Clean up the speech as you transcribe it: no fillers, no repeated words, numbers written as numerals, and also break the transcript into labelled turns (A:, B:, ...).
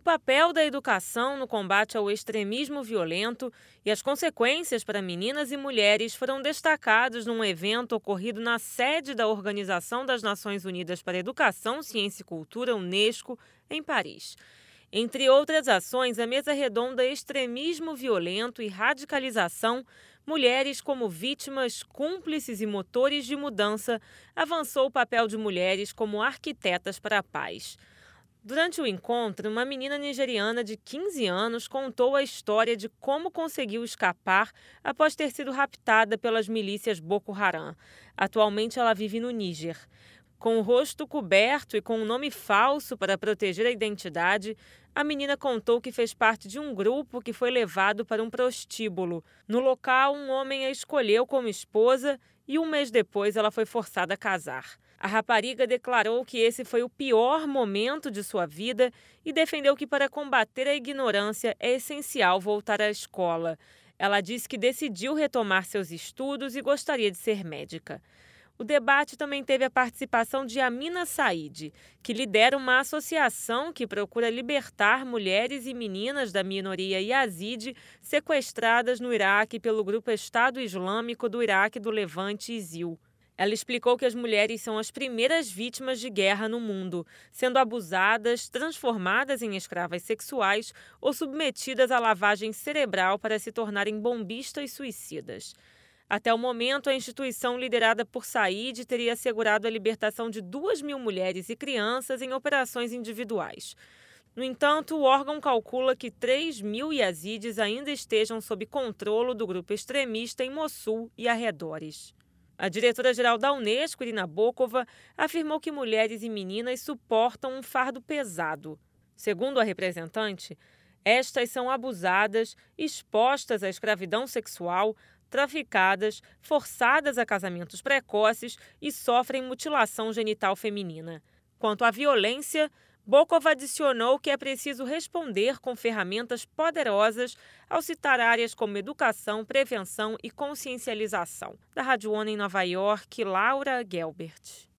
A: papel da educação no combate ao extremismo violento e as consequências para meninas e mulheres foram destacados num evento ocorrido na sede da Organização das Nações Unidas para a Educação, Ciência e Cultura, Unesco, em Paris. Entre outras ações, a mesa redonda Extremismo Violento e Radicalização, Mulheres como Vítimas, Cúmplices e Motores de Mudança, avançou o papel de mulheres como arquitetas para a paz. Durante o encontro, uma menina nigeriana de 15 anos contou a história de como conseguiu escapar após ter sido raptada pelas milícias Boko Haram. Atualmente, ela vive no Níger. Com o rosto coberto e com um nome falso para proteger a identidade, a menina contou que fez parte de um grupo que foi levado para um prostíbulo. No local, um homem a escolheu como esposa e um mês depois ela foi forçada a casar. A rapariga declarou que esse foi o pior momento de sua vida e defendeu que para combater a ignorância é essencial voltar à escola. Ela disse que decidiu retomar seus estudos e gostaria de ser médica. O debate também teve a participação de Amina Said, que lidera uma associação que procura libertar mulheres e meninas da minoria Yazidi sequestradas no Iraque pelo grupo Estado Islâmico do Iraque do Levante ISIL. Ela explicou que as mulheres são as primeiras vítimas de guerra no mundo, sendo abusadas, transformadas em escravas sexuais ou submetidas à lavagem cerebral para se tornarem bombistas suicidas. Até o momento, a instituição liderada por Said teria assegurado a libertação de 2.000 mulheres e crianças em operações individuais. No entanto, o órgão calcula que 3.000 yazidis ainda estejam sob controle do grupo extremista em Mossul e arredores. A diretora-geral da Unesco, Irina Bokova, afirmou que mulheres e meninas suportam um fardo pesado. Segundo a representante, estas são abusadas, expostas à escravidão sexual, traficadas, forçadas a casamentos precoces e sofrem mutilação genital feminina. Quanto à violência, Bokova adicionou que é preciso responder com ferramentas poderosas ao citar áreas como educação, prevenção e consciencialização. Da Rádio ONU em Nova York, Laura Gelbert.